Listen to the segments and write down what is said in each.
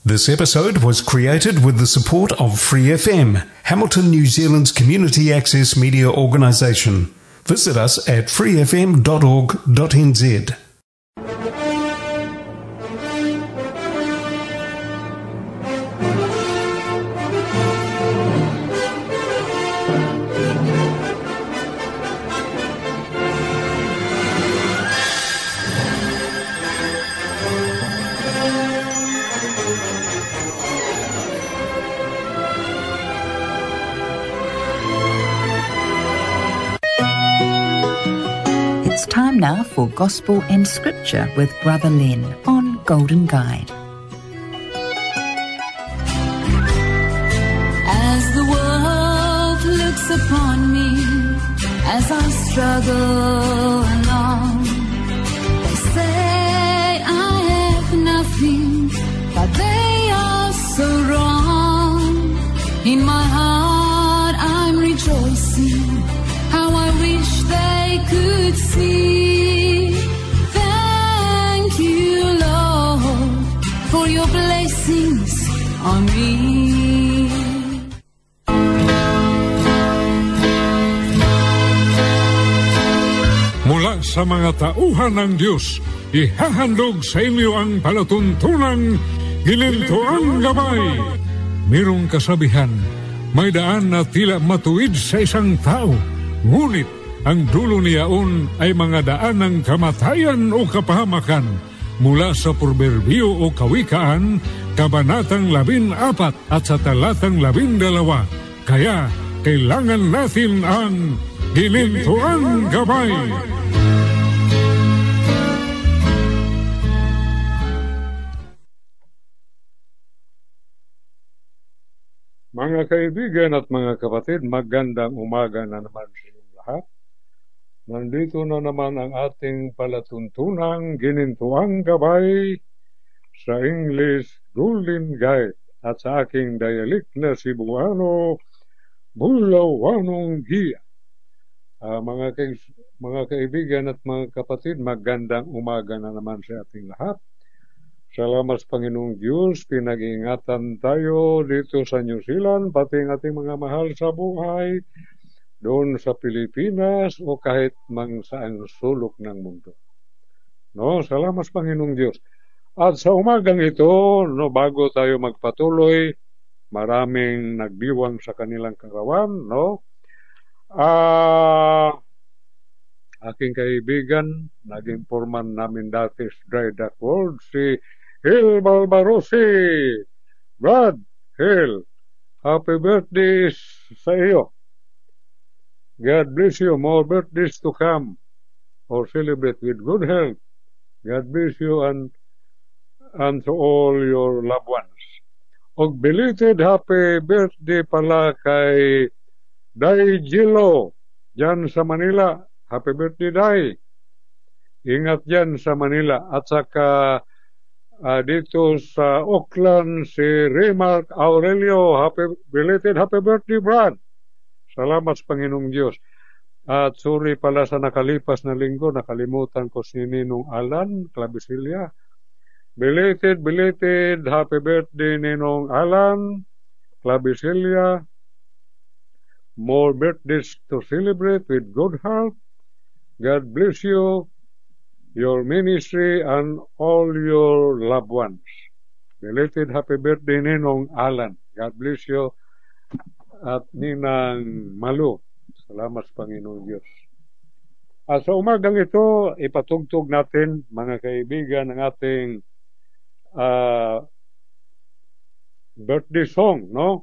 This episode was created with the support of Free FM, Hamilton, New Zealand's community access media organisation. Visit us at freefm.org.nz. It's time now for Gospel and Scripture with Brother Len on Golden Guide. As the world looks upon me, as I struggle along, they say I have nothing, but they are so wrong. In my heart I'm rejoicing, how I wish they could see. Thank you, Lord, for your blessings on me. Mula sa mga tauhan ng Diyos, ihahandog sa inyo ang palatuntunang Ginintuang Gabay. Mayroong kasabihan, may daan na tila matuwid sa isang tao, ngunit ang dulo niyaon ay mga daan ng kamatayan o kapahamakan. Mula sa Proverbio o Kawikaan, Kabanatang 14 at sa Talatang 12. Kaya kailangan natin ang Ginintuang Gabay. Mga kaibigan at mga kapatid, magandang umaga na naman sa inyong lahat. Nandito na naman ang ating palatuntunang Ginintuang Gabay sa English Golden Guide at sa aking dialect na Cebuano, Bulawanong Giya. Mga kaibigan at mga kapatid, magandang umaga na naman sa ating lahat. Salamat sa Panginoong Diyos, pinag-iingatan tayo dito sa New Zealand, pati ang ating mga mahal sa buhay, doon sa Pilipinas o kahit mang saang sulok ng mundo. No, salamat sa Panginoong Diyos. At sa umagang ito, no, bago tayo magpatuloy, maraming nagdiwang sa kanilang karawan, no? Aking kaibigan, naging foreman namin dati sa Dry Dock World, si Hil Balbarosi. Brad, Hil, happy birthday sa iyo. God bless you, more birthdays to come, or celebrate with good health. God bless you and to all your loved ones. Og belated happy birthday pala kay Day Gilo, dyan sa Manila. Happy birthday, Day. Ingat dyan sa Manila. At saka dito sa Auckland, si Remark Aurelio, belated happy birthday, Brad. Salamat sa Panginoong Diyos. At sorry pala sa nakalipas na linggo, nakalimutan ko si Ninong Alan Clavisilya. Belated happy birthday, Ninong Alan Clavisilya. More birthdays to celebrate with good health. God bless you, your ministry, and all your loved ones. Belated happy birthday, Ninong Alan. God bless you. At Ninang Malu. Salamat sa Panginoon Diyos. At sa umagang ito, ipatugtog natin, mga kaibigan, ang ating birthday song, no?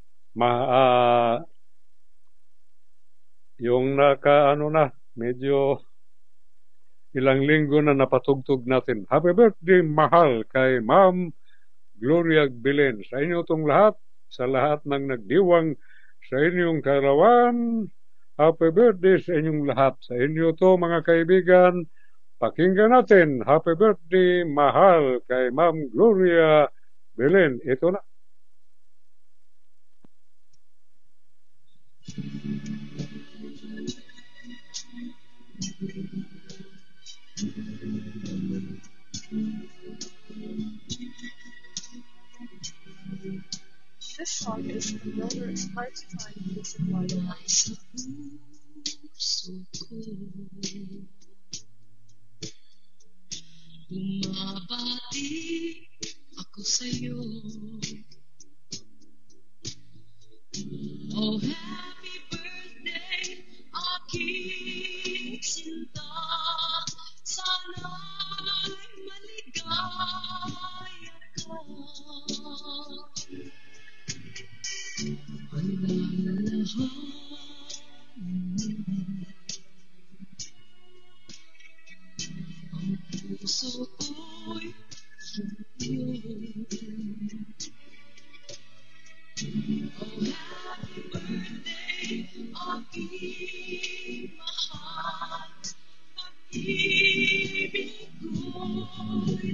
Yung medyo ilang linggo na napatugtog natin. Happy birthday, mahal, kay Ma'am Gloria Belen. Sa inyo itong lahat, sa lahat ng nagdiwang sa inyong karawan, happy birthday sa inyong lahat. Sa inyo to, mga kaibigan, pakinggan natin. Happy birthday, mahal, kay Ma'am Gloria Belen. Ito na. This song is familiar. It's hard to find music otherwise. Bumabati ako sa'yo. Oh, happy birthday, aking sinta. Sana'y maligaya ka. Handa na lahat. Ang puso ko'y sa'yo. Oh, happy birthday, aking mahal. Pag-ibig ko'y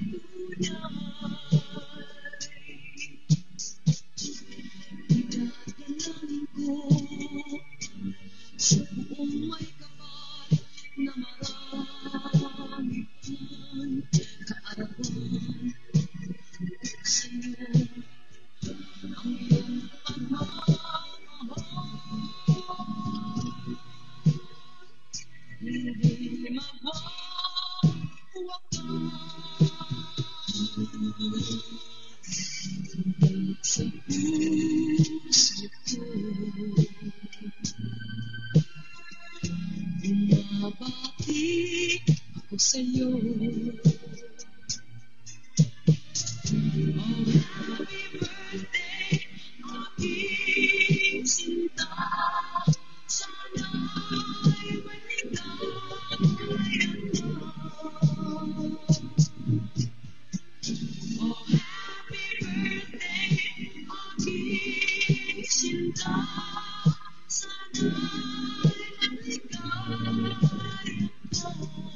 tunay. Idadalangin ko sa buong may kapal na marami pang kaarawan sa'yo. Ang iyong pagmamahal hindi magwawakas sa puso ko. Bumabati ako sa'yo. Oh, happy birthday, aking sinta. Sana'y maligaya ka. Oh, happy birthday, aking sinta. Sana'y maligaya ka.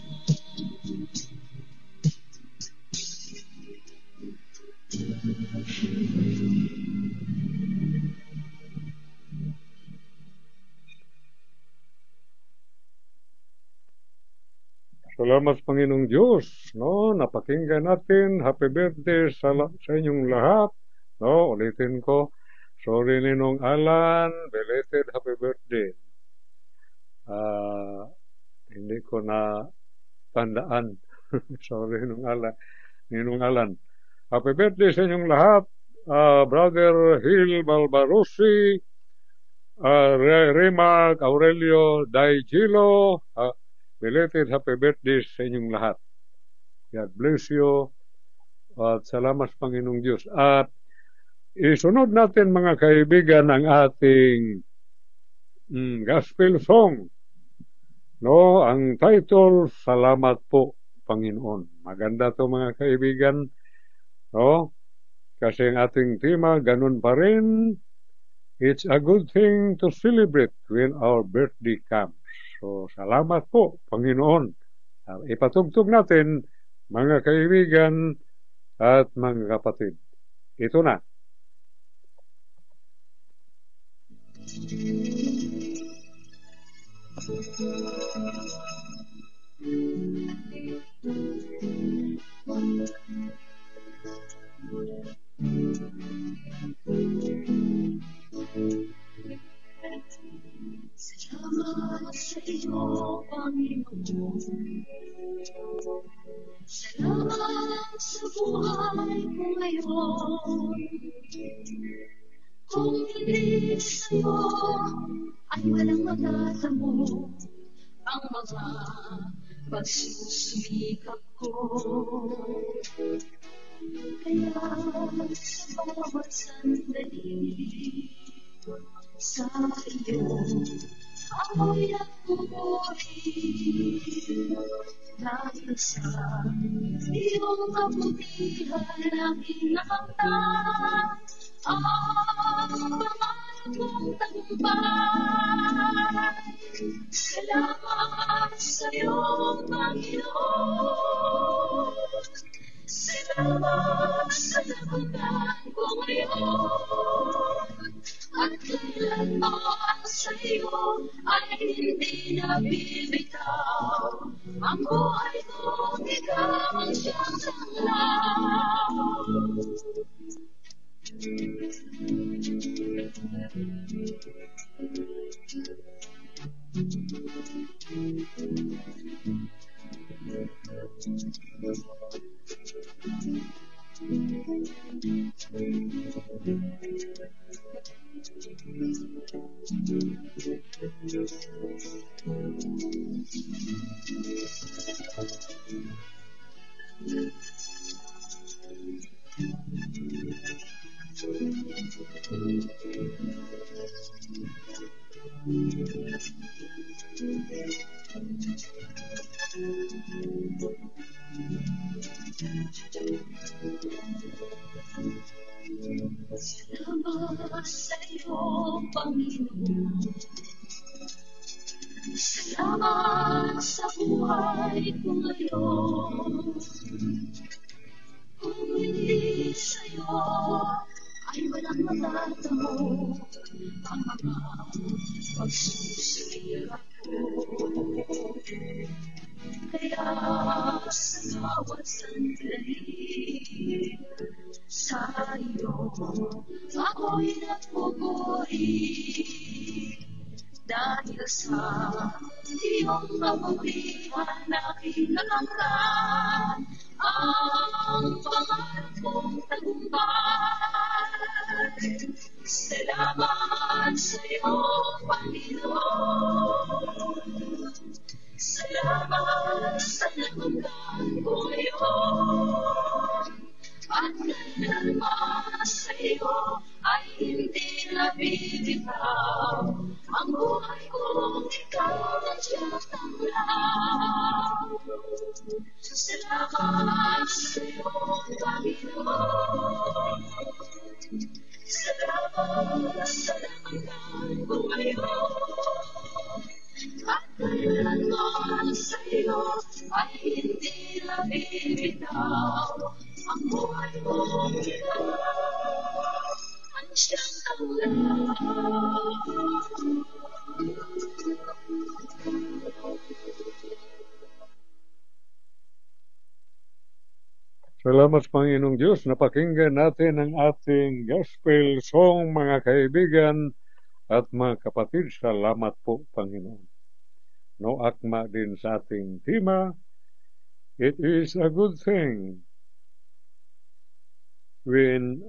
Salamat Panginoong Diyos, no? Napakinggan natin. Happy birthday sa inyong lahat. No, ulitin ko. Sorry Ninong Alan, belated happy birthday. Hindi ko na tandaan. Sorry Ninong Alan. Happy birthday sa inyong lahat. Brother Hill Balbarosi, Remark Aurelio Daigilo, belated happy birthday sa inyong lahat. God bless you. At salamat sa Panginoong Diyos. At isunod natin mga kaibigan ang ating gospel song. No, ang title, Salamat po Panginoon. Maganda to mga kaibigan. No? Kasi ang ating tema, ganun pa rin. It's a good thing to celebrate when our birthday comes. So, salamat po, Panginoon. Ipatugtog natin, mga kaibigan at mga kapatid. Ito na. Salamat sa iyo, Panginoon. Salamat sa buhay ko ngayon. Kung hindi sa'yo, ay walang matatamo ang mga pagsusumikap ko. Kaya sa bawat sandali, sa iyo ako'y nagpupuri. Dahil sa iyong kabutihan aking nakamtan ang pangalan mong tagumpay. Salamat sa iyong Panginoon. Salamat sa nakamtan ko ngayon. At kailanman sa iyo ay hindi nabibitaw. Ang buhay ko, ikaw ang siyang sanglaw. Salamat sa iyo, Panginoon. Salamat sa buhay ko ngayon. Kung hindi sa iyo, ay walang matatamo ang mga pagsusirap ko. Kaya sa bawat sandali, sa iyo ako'y nagpupuri. Dahil sa iyong kabutihan aking nakamtan, ang pangarap kong tagumpay. Salamat sa iyo, Panginoon. Salamat sa nakamtan ko ngayon. At kailanman sa iyo ay hindi nabibitaw. Ang buhay kong ikaw na siyang tanglaw. Salamat sa iyo, Panginoon. Salamat sa nakamtan ko ngayon. At kailanman sa iyo ay hindi nabibitaw. Ang buhay kong ikaw ang siyang tanglaw. Salamat Panginoong Diyos, napakinggan natin ang ating gospel song, mga kaibigan at mga kapatid. Salamat po, Panginoon. No akma din sa ating tema, it is a good thing when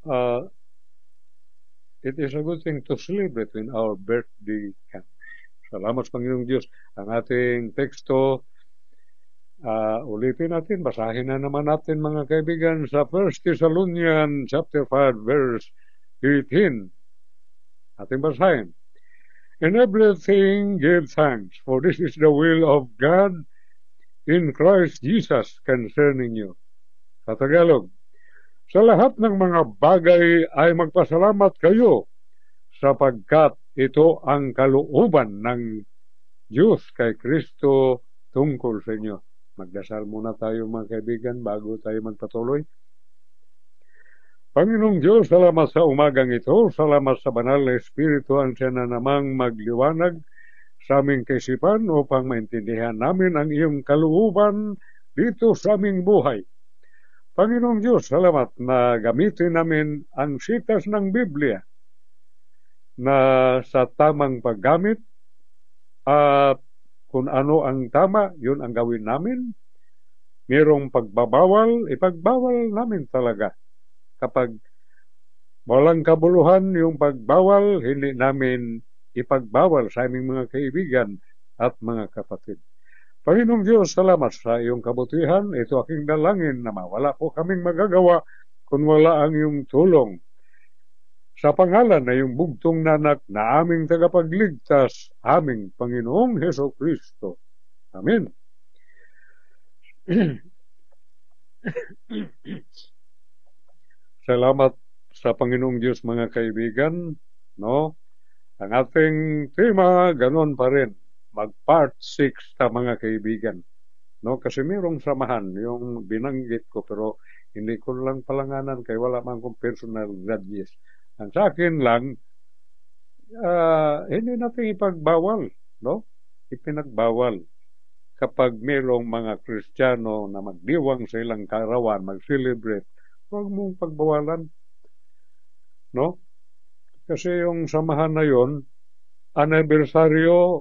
it is a good thing to celebrate when our birthday comes. Salamat Panginoong Diyos. Ang ating teksto, ulitin natin, basahin na naman natin mga kaibigan sa 1 Thessalonians chapter 5 verse 18. Ating basahin. In everything give thanks, for this is the will of God in Christ Jesus concerning you. Sa Tagalog, sa lahat ng mga bagay ay magpasalamat kayo sapagkat ito ang kalooban ng Diyos kay Kristo tungkol sa inyo. Magdasal muna tayo mga kaibigan bago tayo magpatuloy. Panginoong Diyos, salamat sa umagang ito. Salamat sa banal na Espiritu ang siya na namang magliwanag sa aming kaisipan upang maintindihan namin ang iyong kalooban dito sa aming buhay. Panginoong Diyos, salamat na gamitin namin ang sitas ng Biblia na sa tamang paggamit at kung ano ang tama, yun ang gawin namin. Mayroong pagbabawal, ipagbawal namin talaga. Kapag walang kabuluhan yung pagbawal, hindi namin ipagbawal sa aming mga kaibigan at mga kapatid. Panginoong Diyos, salamat sa iyong kabutihan. Ito aking dalangin na wala po kaming magagawa kung wala ang iyong tulong. Sa pangalan na iyong bugtong nanak na aming tagapagligtas, aming Panginoong Heso Kristo. Amen. Salamat sa Panginoong Diyos mga kaibigan. No? Ang ating tema, ganon pa rin. Mag-part 6 sa mga kaibigan. No? Kasi mayroong samahan, yung binanggit ko, pero hindi ko lang palanganan kay wala man kong personal grudges. Ang sa akin lang, hindi natin ipagbawal. No? Ipinagbawal. Kapag mayroong mga Kristiyano na magdiwang sa ilang karawan, mag-celebrate, huwag mong pagbawalan. No? Kasi yung samahan na yon, anibersaryo,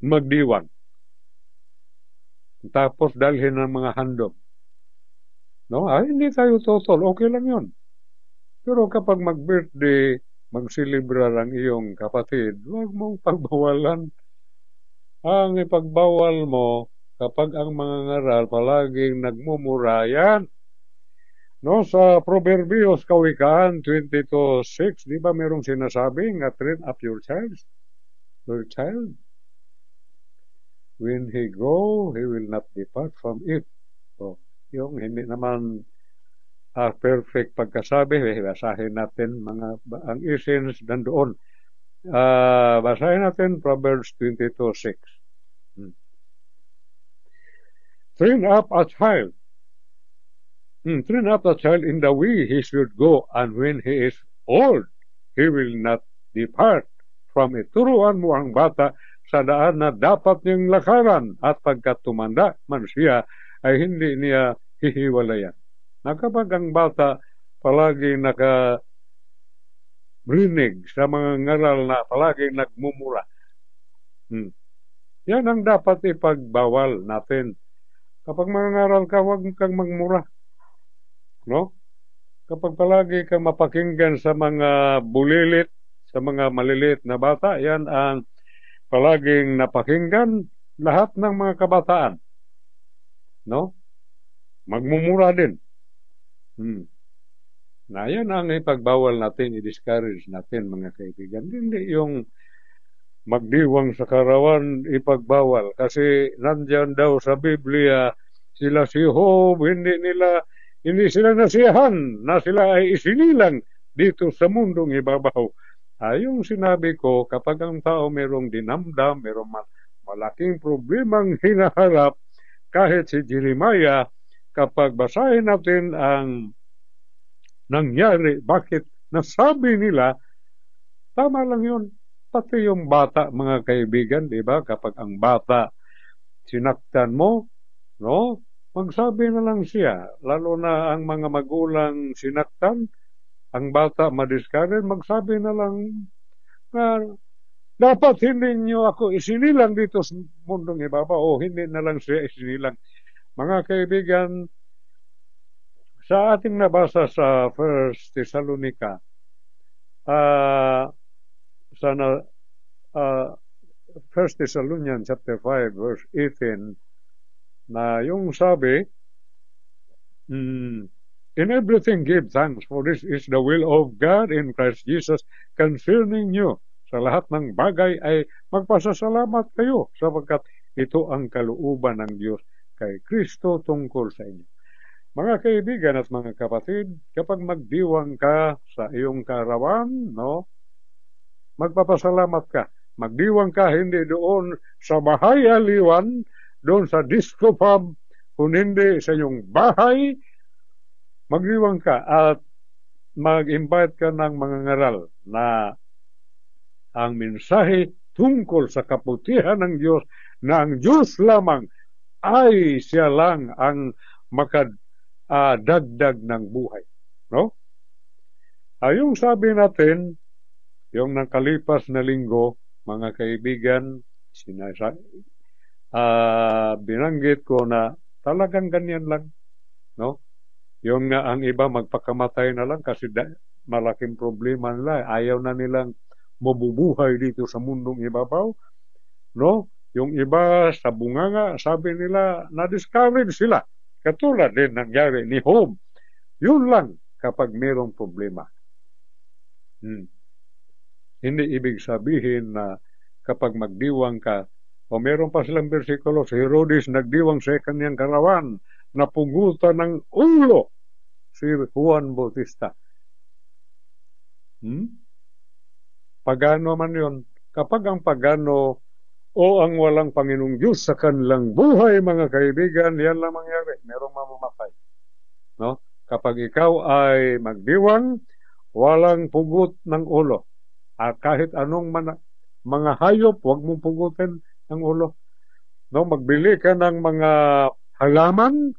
magdiwang. Tapos dalhin ng mga handog. No? Hindi tayo totol. Okay lang yun. Pero kapag mag-birthday, magsilibrar ang iyong kapatid, huwag mong pagbawalan. Ang ipagbawal mo, kapag ang mga ngaral palaging nagmumura, yan. No, sa Proverbios Kawikaan 22:6, di ba merong sinasabi nga train up your child? Your child. When he grow, he will not depart from it. So, yung hindi naman perfect pagkasabi, basahin natin ang essence nandoon. Basahin natin Proverbs 22:6. Train up a child. Train up a child in the way he should go, and when he is old, he will not depart from it. Turuan mo ang bata sa daan na dapat niyang lakaran, at pagkat tumanda man siya, ay hindi niya hihiwalayan. Na kapag ang bata palagi nakarinig sa mga ngaral na palagi nagmumura, yan ang dapat ipagbawal natin. Kapag mga ngaral ka, huwag kang magmura. No? Kapag palagi kang mapakinggan sa mga bulilit, sa mga maliliit na bata, yan ang palaging napakinggan lahat ng mga kabataan. No? Magmumura din. Na yan ang ipagbawal natin, i-discourage natin, mga kaibigan. Hindi yung magdiwang sa karawan, ipagbawal. Kasi nandyan daw sa Biblia, sila si Job, hindi sila nasiyahan na sila ay isinilang dito sa mundong ibabaw. Yung sinabi ko, kapag ang tao merong dinamdam, merong malaking problemang hinaharap, kahit si Jeremiah, kapag basahin natin ang nangyari, bakit nasabi nila, tama lang yun. Pati yung bata, mga kaibigan, di ba? Kapag ang bata sinaktan mo, no? Magsabi na lang siya, lalo na ang mga magulang sinaktan, ang bata madiscourage, magsabi na lang na dapat hindi nyo ako isinilang dito sa mundong ibabaw, o hindi na lang siya isinilang. Mga kaibigan, sa ating nabasa sa 1 Thessalonica, 1 Thessalonians chapter 5 verse 18, na yung sabi, in everything give thanks, for this is the will of God in Christ Jesus concerning you. Sa lahat ng bagay ay magpasasalamat kayo, sapagkat ito ang kalooban ng Diyos kay Kristo tungkol sa inyo. Mga kaibigan at mga kapatid, kapag magdiwang ka sa iyong karawan, no, magpapasalamat ka. Magdiwang ka hindi doon sa bahay aliwan, doon sa disco pub, kung hindi sa iyong bahay, magdiwang ka at mag-invite ka ng mga ngaral na ang mensahe tungkol sa kaputihan ng Diyos, na ang Diyos lamang ay siya lang ang makadagdag ng buhay. No? Yung sabi natin, yung nakalipas na linggo, mga kaibigan, binanggit ko na talagang ganyan lang. No? Yung ang iba magpakamatay na lang kasi malaking problema nila. Ayaw na nilang mabubuhay dito sa mundong ibabaw. No? Yung iba sa bunganga, sabi nila, na-discourage sila. Katulad din nangyari ni Job. Yun lang kapag mayroong problema. Hindi ibig sabihin na kapag magdiwang ka, o meron pa silang bersikulo, si Herodes nagdiwang sa kanyang karawan, napugutan ng ulo si Juan Bautista. Pagano man yun. Kapag ang pagano o ang walang Panginoong Diyos sa kanilang buhay, mga kaibigan, yan lang mangyari. Merong mamamatay. No? Kapag ikaw ay magdiwang, walang pugot ng ulo. At kahit anong mga hayop, huwag mong pugutin ang ulo. No? Magbili ka ng mga halaman,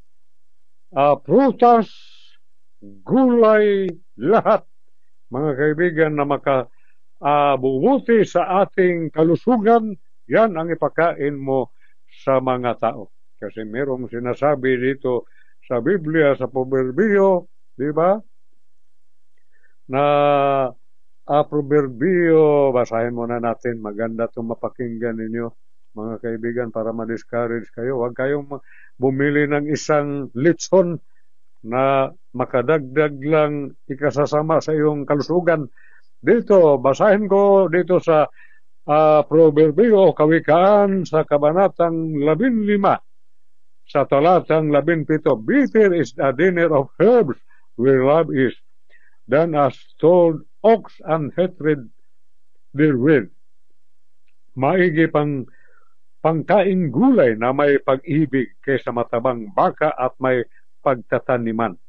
prutas, gulay, lahat, mga kaibigan, na makabubuti sa ating kalusugan, yan ang ipakain mo sa mga tao. Kasi merong sinasabi dito sa Biblia, sa Proverbio, di ba? Na Proverbio, basahin muna natin. Maganda itong mapakinggan ninyo, mga kaibigan, para ma-discourage kayo. Huwag kayong bumili ng isang litson na makadagdag lang ikasasama sa iyong kalusugan. Dito, basahin ko dito sa Proverbio, Kawikaan, sa Kabanatang 15, sa talatang 17. Bitter is the dinner of herbs where love is, than a stalled ox and hatred therewith. Maigi pangkaing gulay na may pag-ibig kaysa matabang baka at may pagtataniman.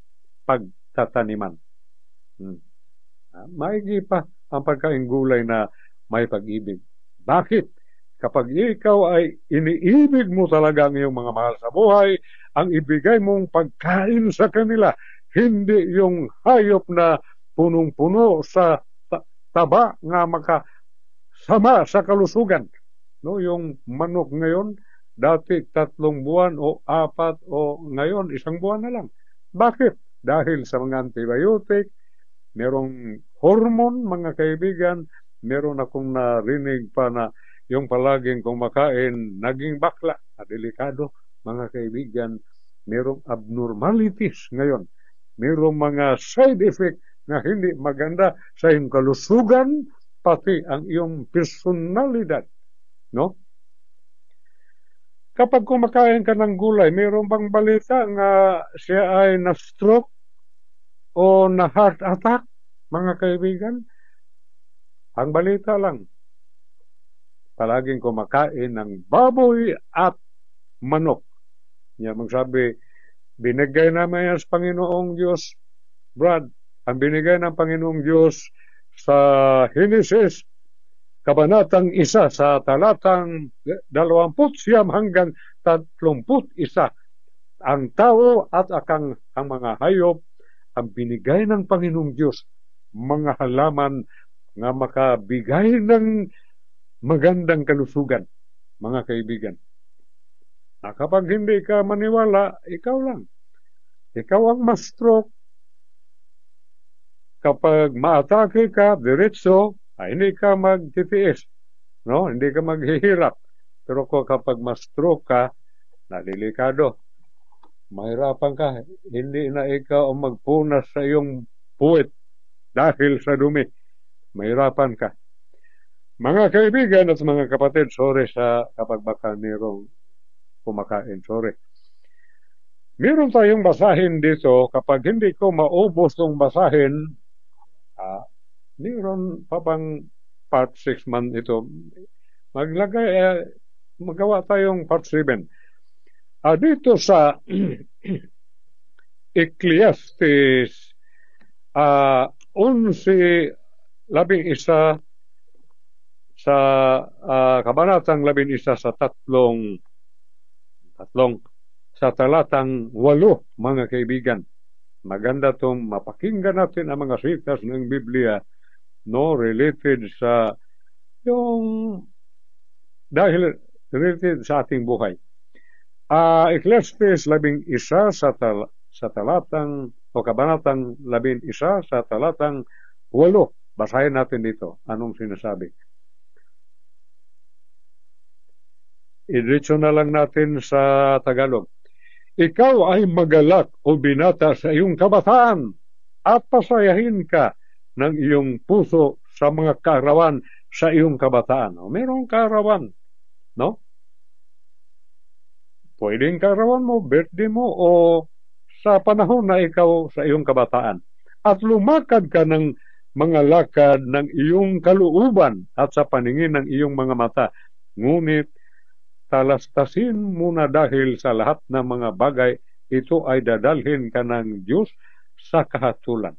Maigi pa ang pagkaing gulay na may pag-ibig. Bakit? Kapag ikaw ay iniibig mo talaga ang iyong mga mahal sa buhay, ang ibigay mong pagkain sa kanila, hindi yung hayop na punong-puno sa taba nga makasama sa kalusugan. No, yung manok ngayon, dati 3 buwan o 4 o ngayon 1 buwan na lang. Bakit? Dahil sa mga antibiotic, merong hormone, mga kaibigan, meron akong narinig pa na yung palaging kumakain, naging bakla, delikado, mga kaibigan, merong abnormalities ngayon. Merong mga side effect na hindi maganda sa iyong kalusugan, pati ang iyong personalidad. No? Kapag kumakain ka ng gulay, mayroon bang balita nga siya ay na-stroke o na-heart attack, mga kaibigan? Ang balita lang, palaging kumakain ng baboy at manok. Magsabi, binigay naman yan sa Panginoong Diyos, Brad. Ang binigay ng Panginoong Diyos sa Genesis, Kabanatang 1, sa talatang 20 hanggang 31. Ang tao at ang mga hayop, ang binigay ng Panginoong Diyos, mga halaman nga makabigay ng magandang kalusugan, mga kaibigan. Kapag hindi ka maniwala, ikaw lang. Ikaw ang ma-stroke. Kapag maatake ka, diretso, hindi ka magtitiis. No? Hindi ka maghihirap. Pero kapag ma-stroke ka, nalilikado. Mahirapan ka. Hindi na ikaw ang magpunas sa iyong puwet dahil sa dumi. Mahirapan ka. Mga kaibigan at mga kapatid, sorry sa kapag baka mayroong kumakain, sorry. Meron tayong basahin dito, kapag hindi ko maubos tong basahin, meron pa bang part 6 man ito, magawa tayong part 7. Dito sa Ecclesiastes 11:11, sa Kabanatang 11 sa sa talatang 8, mga kaibigan. Maganda itong mapakinggan natin ang mga sitas ng Biblia, no, related sa dahil related sa ating buhay. Ecclesiastes 11 sa talatang o Kabanatang 11 sa talatang 8. Basahin natin dito anong sinasabi. Idiretso na lang natin sa Tagalog. Ikaw ay magalak o binata sa iyong kabataan at pasayahin ka ng iyong puso sa mga kaarawan sa iyong kabataan. Mayroong kaarawan, no? Pwedeng kaarawan mo, birthday mo, o sa panahon na ikaw sa iyong kabataan. At lumakad ka ng mga lakad ng iyong kalooban at sa paningin ng iyong mga mata. Ngunit talastasin muna dahil sa lahat ng mga bagay, ito ay dadalhin ka ng Diyos sa kahatulan.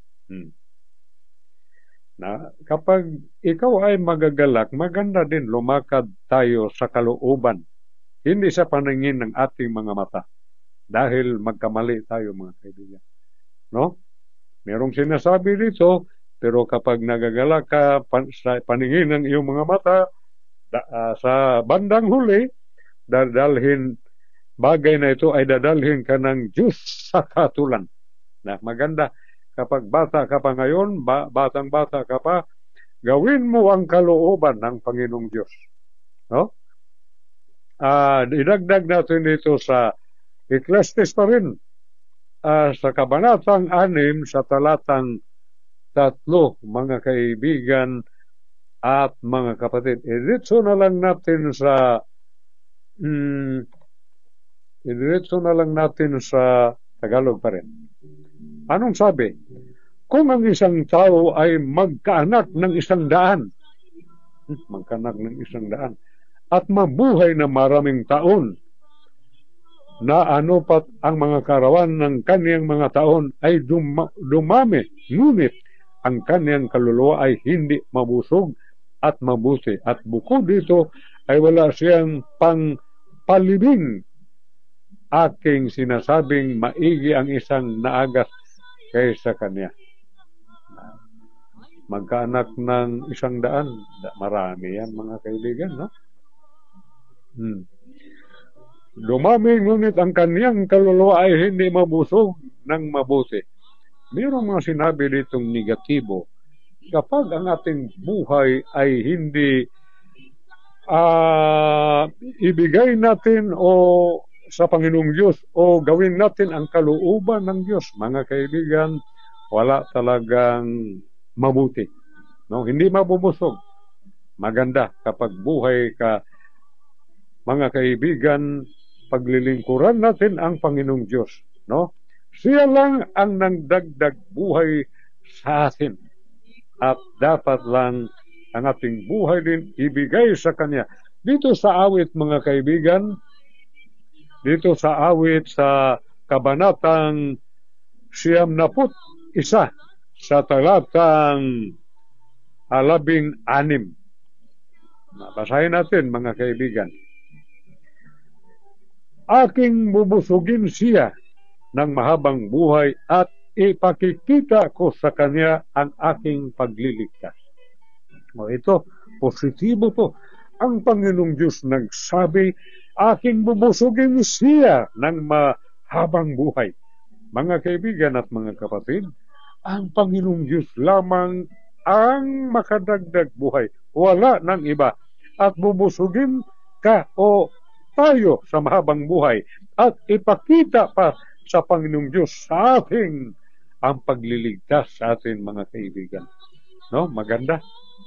Na kapag ikaw ay magagalak, maganda din lumakad tayo sa kalooban, hindi sa paningin ng ating mga mata. Dahil magkamali tayo, mga kaibigan. No? Merong sinasabi dito, pero kapag nagagalak ka sa paningin ng iyong mga mata, sa bandang huli, dadalhin bagay na ito ay dadalhin ka ng Diyos sa katulan. Na maganda, kapag bata ka pa ngayon, batang-bata ka pa, gawin mo ang kalooban ng Panginoong Diyos. No? Idagdag natin dito sa Ecclesiastes pa rin, sa kabanatang 6 sa talatang 3, mga kaibigan at mga kapatid. Idiretso na lang natin sa Tagalog pa rin. Anong sabi? Kung ang isang tao ay magkaanak ng 100, at mabuhay na maraming taon, na anupat ang mga karawan ng kaniyang mga taon ay dumami, ngunit ang kaniyang kaluluwa ay hindi mabusog at mabuti. At bukod dito ay wala siyang pangpalibing. Aking sinasabing maigi ang isang naagas kaysa kanya. Magkaanak ng 100, marami yan mga kaibigan, no? Dumami, ngunit ang kaniyang kaluluwa ay hindi mabusog ng mabuti. Mayroong mga sinabi ditong negatibo. Kapag ang ating buhay ay hindi ibigay natin o sa Panginoong Diyos o gawin natin ang kalooban ng Diyos, mga kaibigan, wala talagang mabuti. No? Hindi mabubusog. Maganda kapag buhay ka, mga kaibigan, paglilingkuran natin ang Panginoong Diyos. No? Siya lang ang nagdagdag buhay sa atin. At dapat lang ang ating buhay din ibigay sa Kanya. Dito sa awit, mga kaibigan, dito sa awit sa kabanatang 91 sa talatang 16. Basahin natin, mga kaibigan. Aking bubusugin siya ng mahabang buhay at ipakikita ko sa kanya ang aking pagliligtas. Ito, positibo to. Ang Panginoong Diyos nagsabi, aking bubusugin siya ng mahabang buhay. Mga kaibigan at mga kapatid, ang Panginoong Diyos lamang ang makadagdag buhay. Wala ng iba. At bubusugin ka o tayo sa mahabang buhay at ipakita pa sa Panginoong Diyos sa ating ang pagliligtas sa atin, mga kaibigan. No? Maganda.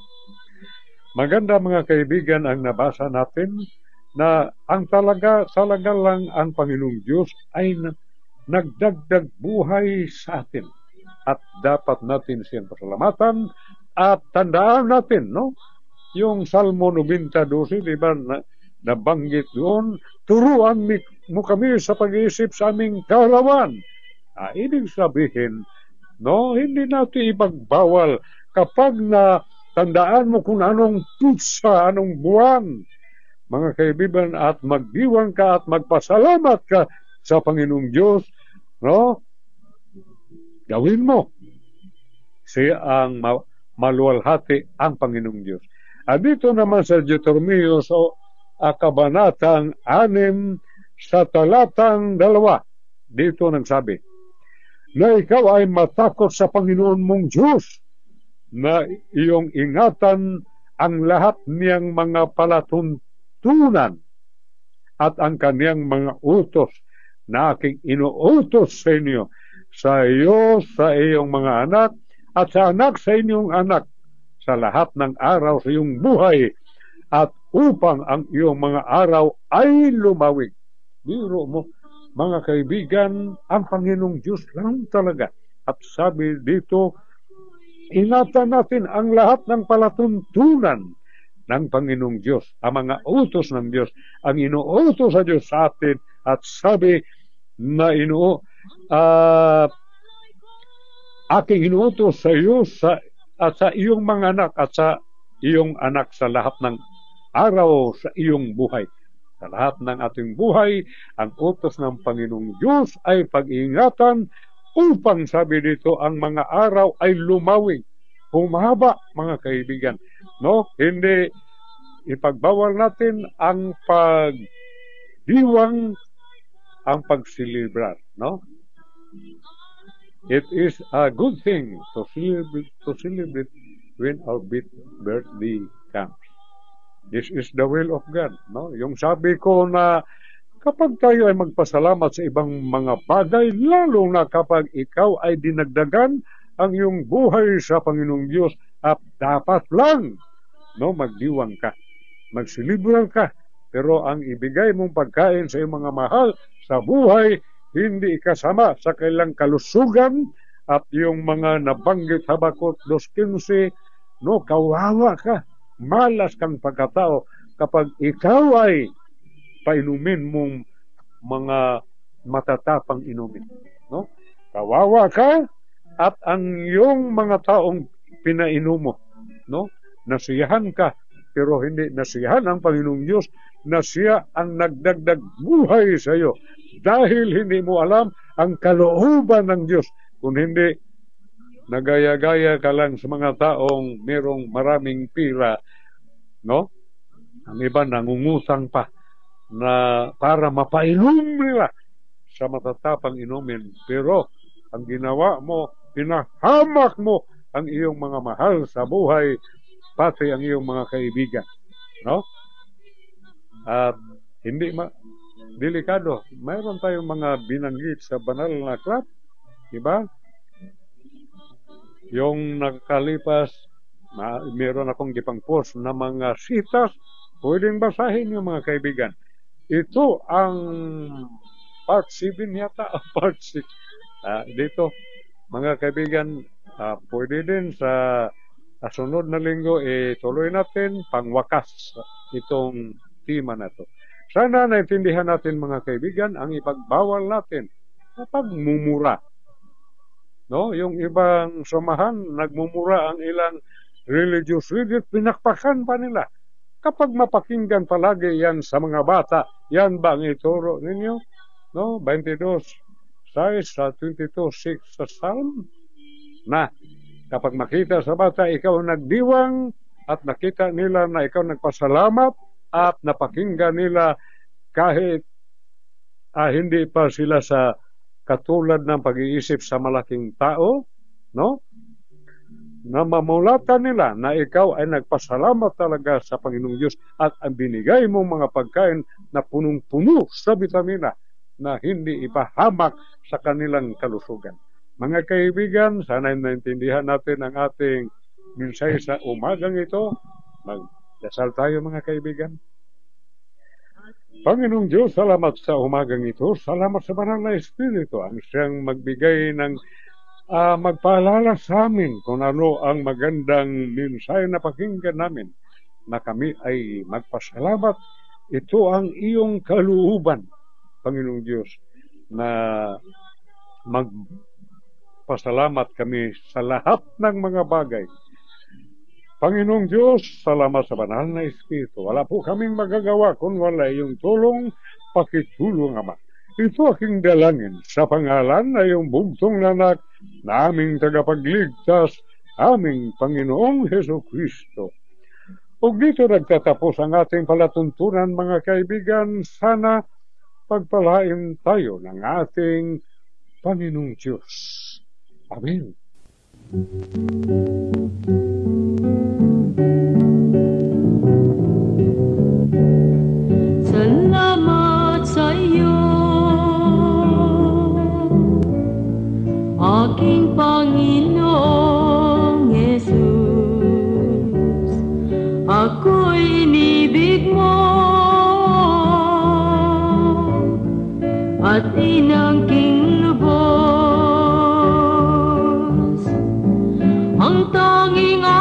Maganda, mga kaibigan, ang nabasa natin na ang talaga lang ang Panginoong Diyos ay nagdagdag buhay sa atin. At dapat natin siyang pasalamatan at tandaan natin, no? Yung Salmo 90:12, di ba, nabanggit doon, turuan mo kami sa pag-iisip sa aming kaarawan. Ibig sabihin, no, hindi natin ipagbawal kapag na tandaan mo kung anong putsa, anong buwan, mga kaibigan, at magdiwang ka at magpasalamat ka sa Panginoong Diyos, no? Gawin mo. Siya ang maluwalhati ang Panginoong Diyos. At dito naman sa Deuteronomio, so, kabanatang 6 sa talatang 2, dito nagsabi, na ikaw ay matakot sa Panginoon mong Diyos, na iyong ingatan ang lahat niyang mga palatuntunan at ang kaniyang mga utos na aking inuutos sa inyo, sa iyo, sa iyong mga anak, at sa anak sa inyong anak, sa lahat ng araw sa iyong buhay, at upang ang iyong mga araw ay lumawig. Biro mo, mga kaibigan, ang Panginoong Diyos lang talaga. At sabi dito, ingatan natin ang lahat ng palatuntunan ng Panginoong Diyos, ang mga utos ng Diyos, ang inuutos sa Diyos sa atin. At sabi na aking inuutos sa iyo at sa iyong mga anak at sa iyong anak sa lahat ng araw sa iyong buhay. Sa lahat ng ating buhay, ang utos ng Panginoong Diyos ay pag-iingatan upang, sabi dito, ang mga araw ay lumawig, humaba, mga kaibigan. No? Hindi ipagbawal natin ang pagdiwang ang pagsilibrar, no? It is a good thing to celebrate when our birthday comes. This is the will of God, no? Yung sabi ko na kapag tayo ay magpasalamat sa ibang mga bagay, lalo na kapag ikaw ay dinagdagan ang iyong buhay sa Panginoong Diyos, at dapat lang, no, magdiwang ka, magsilibrar ka, pero ang ibigay mong pagkain sa iyong mga mahal sa buhay, hindi kasama sa kailang kalusugan, at yung mga nabanggit Habakuk 2:15, no, kawawa ka, malas kang pagkatao kapag ikaw ay painumin mong mga matatapang inumin, no? Kawawa ka, at ang iyong mga taong pinainom mo, no, nasiyahan ka, pero hindi nasiyahan ang Panginoong Diyos na siya ang nagdagdag buhay sa iyo, dahil hindi mo alam ang kalooban ng Diyos. Kung hindi, nagaya-gaya ka lang sa mga taong merong maraming pira, no? Ang iba nangungutang pa na para mapainom nila sa matatapang inumin, pero ang ginawa mo, pinahamak mo ang iyong mga mahal sa buhay, pati ang iyong mga kaibigan, no? At hindi delikado. Mayroon tayong mga binanggit sa banal na aklat, diba? Yung nakalipas, meron akong gipang-post na mga sitas, pwedeng basahin yung mga kaibigan. Ito ang part 7 yata, part 6. Dito, mga kaibigan, pwede din sa sunod na linggo, tuloy natin pangwakas itong tema na to. Sana naintindihan natin, mga kaibigan, ang ipagbawal natin na pagmumura. No, yung ibang samahan, nagmumura ang ilang religious leaders, pinakpakan pa nila. Kapag mapakinggan palagi yan sa mga bata, yan ba ang ituro ninyo? No, 22:6 sa 22:6 sa Psalm, na kapag makita sa bata ikaw nagdiwang, at nakita nila na ikaw nagpasalamat, at napakinggan nila kahit hindi pa sila sa katulad ng pag-iisip sa malaking tao, no? Na mamulatan nila na ikaw ay nagpasalamat talaga sa Panginoong Diyos, at ang binigay mong mga pagkain na punong-puno sa bitamina na hindi ipahamak sa kanilang kalusugan. Mga kaibigan, sana naintindihan natin ang ating minsay sa umagang ito. Magdasal tayo, mga kaibigan. Panginoong Diyos, salamat sa umagang ito. Salamat sa banal na Espiritu, ang siyang magbigay ng magpaalala sa amin kung ano ang magandang minsay na pakinggan namin, na kami ay magpasalamat. Ito ang iyong kalooban, Panginoong Diyos, na magpasalamat kami sa lahat ng mga bagay. Panginoong Diyos, salamat sa banal na Espiritu. Wala po kaming magagawa kung wala iyong tulong, pakitulong, Ama. Ito aking dalangin sa pangalan na iyong bugtong anak na aming tagapagligtas, aming Panginoong Jesucristo. O dito nagtatapos ang ating palatuntunan, mga kaibigan. Sana pagpalain tayo ng ating Panginoong Diyos. Amen. Salamat sa iyo, aking Panginoong Jesus. Ako'y inibig mo at inangking lubos. Ang tanging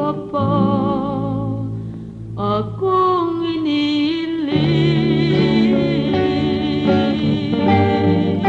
Apa akong iniling.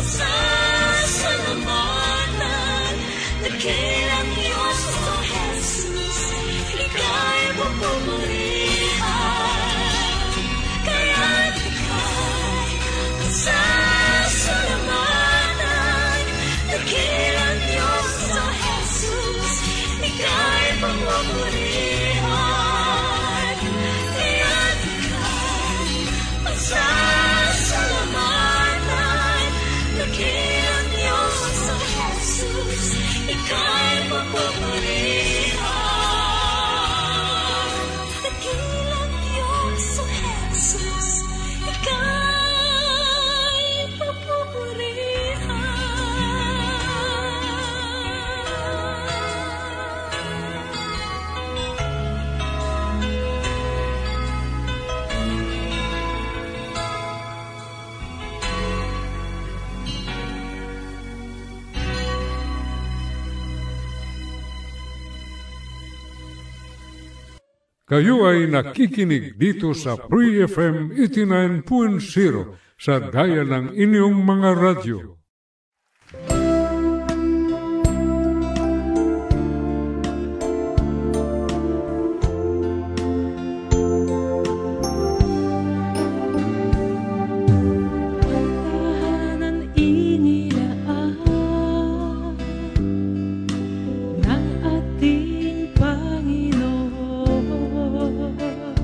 pasasalamatan, dakilang Diyos o Jesus, ika'y papupurihan. Kaya't ika'y pasasalamatan, dakilang Diyos o Jesus, ika'y papupurihan. Kaya't ika'y pasasalamatan, dakilang Diyos o Jesus, ika'y papupurihan. Dakilang Diyos o Jesus, ika'y papupurihan. Kayo ay nakikinig dito sa Free FM 89.0 sa daya ng inyong mga radyo. Tahanan inilaan ng ating Panginoon,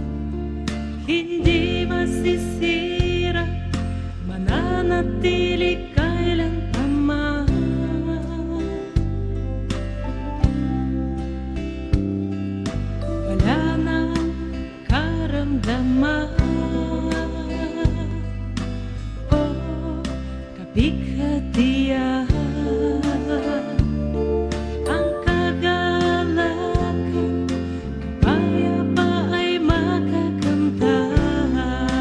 hindi masisira, mananatili kailanman. Wala nang karamdaman o kapighatian. Ang kagalakan, kapayapa ay makakamtan.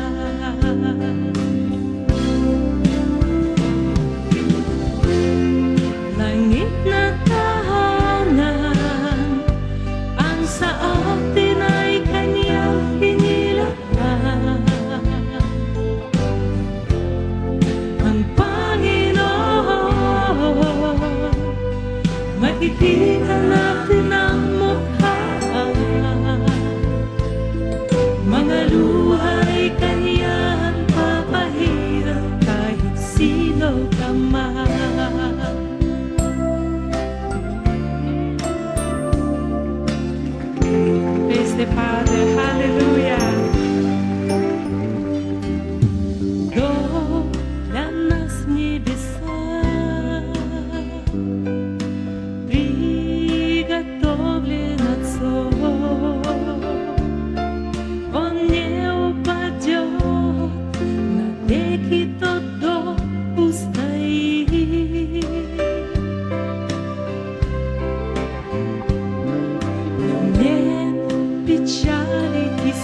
Langit na tahanan, ang sa atin ay Kanyang hinilaan. Ang Panginoon, makikita natin ang mukha. Mga luhay Kanyang papahirap kahit sino ka man. Praise the Father, hallelujah. Для нас небеса приготовлен Отцом. Он не упадет, навеки тот дом устоит. Нет печали и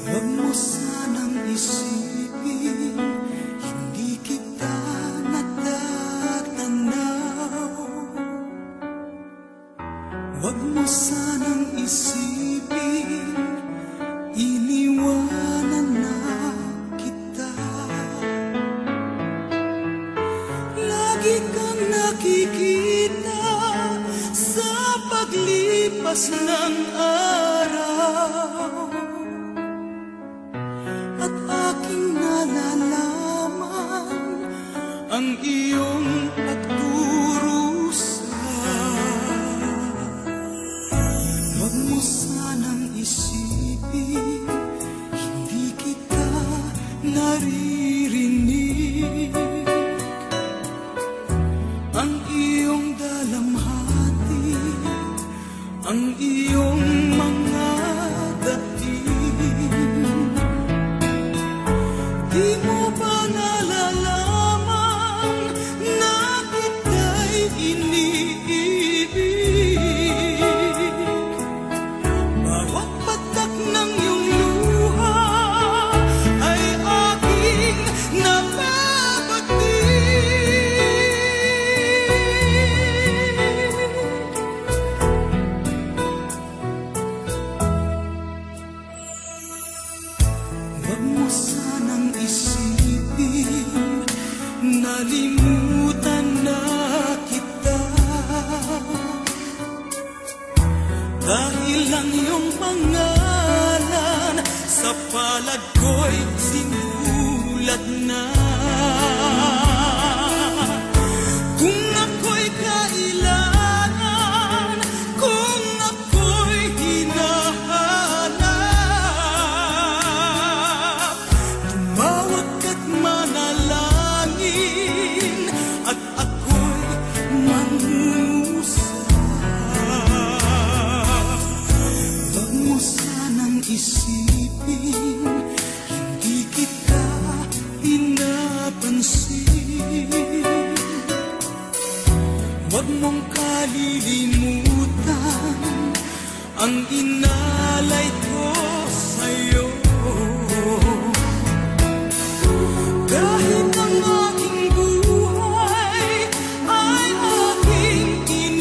Huwag mo sanang isipin, hindi kita natatanaw. Huwag mo sanang isipin, iniwanan na kita. Lagi kang nakikita sa paglipas ng araw, at aking nalalaman ang iyong pagdurusa. Huwag mo sanang isipin, hindi kita naririnig. Ang iyong dalamhati, ang iyong mga dating, di mo ba nalalaman na kita'y iniibig? Bawat patak ng iyong luha ay aking nababating. Huwag mo sanang isipin, nalimutan na kita. Dahil ang iyong pangalan sa palad ko'y sinulat na. Kung ako'y kailangan, kung ako'y hinahanap, tumawag ka't manalangin, at ako'y mangungusap. Huwag mo sanang isipin, hindi kita pinapansin. Huwag mong kalilimutan ang inalay ko sa'yo. Kahit ang aking buhay ay aking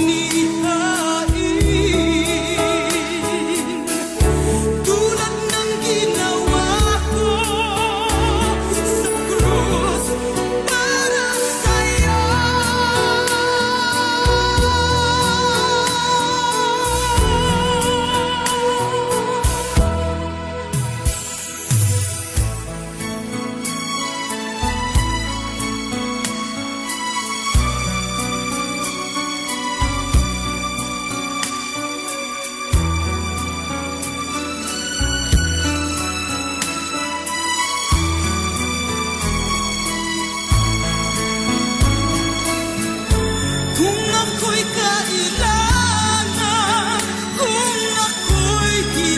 inihain, tulad ng ginawa ko sa krus para sa'yo. Kung ako'y kailangan, kung ako'y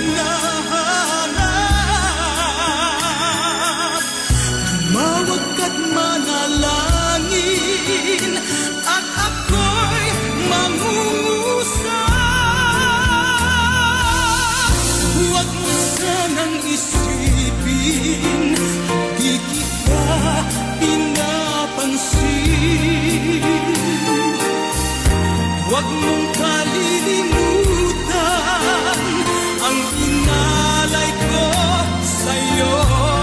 hinahanap, tumawag ka't manalangin, at ako'y mangungusap. Huwag mo sanang isipin, di kita pinapansin. Huwag mong kalilimutan ang inalay ko sa'yo.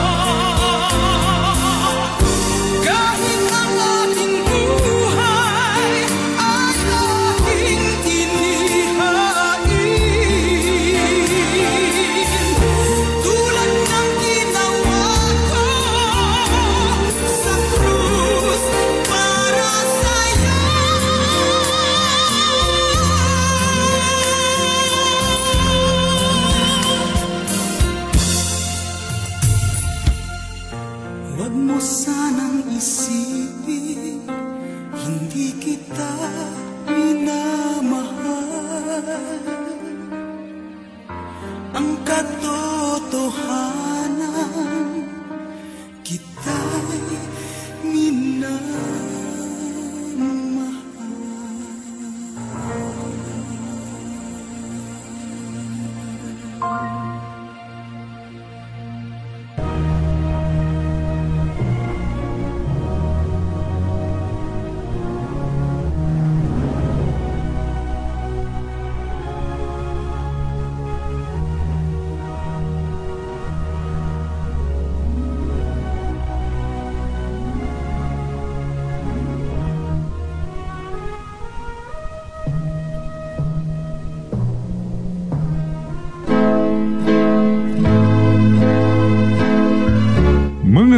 Kahit ang ating buhay ay aking inihain, tulad ng ginawa ko sa krus para sa'yo. Huwag mo sanang isipin, hindi kita minamahal. Ang katotohanan, kita'y minamahal.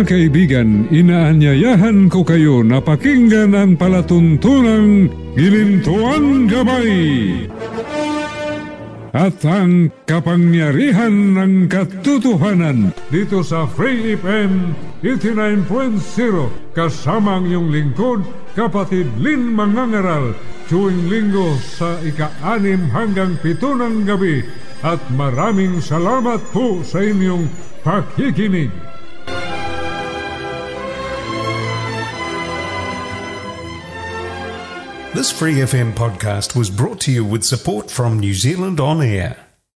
kaibigan, inaanyayahan ko kayo na pakinggan ang palatuntunang Gilintuan Gabay at ang kapangyarihan ng katotohanan dito sa Free FM 89.0 kasama ang iyong lingkod, kapatid Lin Mangangaral, tuwing linggo sa 6 hanggang 7 ng gabi. At maraming salamat po sa inyong pakikinig. This Free FM podcast was brought to you with support from New Zealand On Air.